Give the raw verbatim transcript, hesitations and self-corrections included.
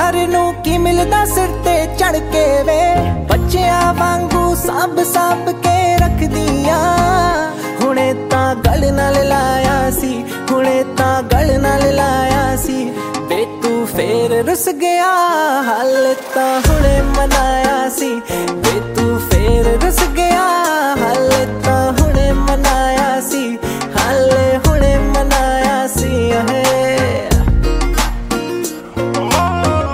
प्यार नू की मिलदा सिर ते चढ़ के वे, बच्चियां वांगू सांभ सांभ के रख दिया। हुणे तां गल नाल लाया सी, हुणे तां गल नाल लाया सी, वे तू फेर रुस गया। हाल तां हुणे मनाया सी, वे तू फेर रुस गया।